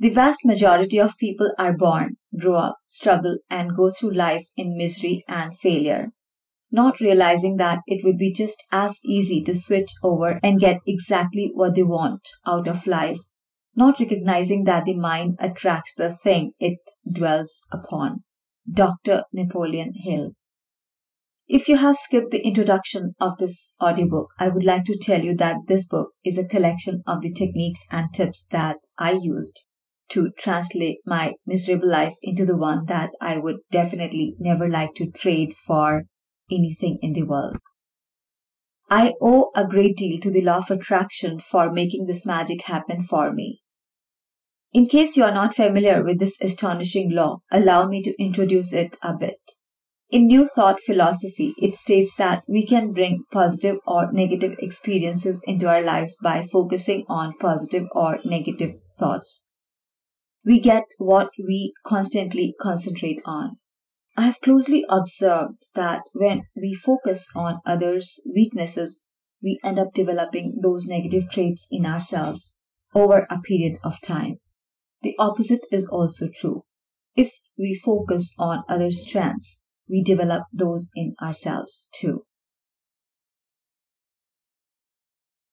The vast majority of people are born, grow up, struggle, and go through life in misery and failure, not realizing that it would be just as easy to switch over and get exactly what they want out of life, not recognizing that the mind attracts the thing it dwells upon. Dr. Napoleon Hill. If you have skipped the introduction of this audiobook, I would like to tell you that this book is a collection of the techniques and tips that I used to translate my miserable life into the one that I would definitely never like to trade for anything in the world. I owe a great deal to the law of attraction for making this magic happen for me. In case you are not familiar with this astonishing law, allow me to introduce it a bit. In New Thought philosophy, it states that we can bring positive or negative experiences into our lives by focusing on positive or negative thoughts. We get what we constantly concentrate on. I have closely observed that when we focus on others' weaknesses, we end up developing those negative traits in ourselves over a period of time. The opposite is also true. If we focus on others' strengths, we develop those in ourselves too.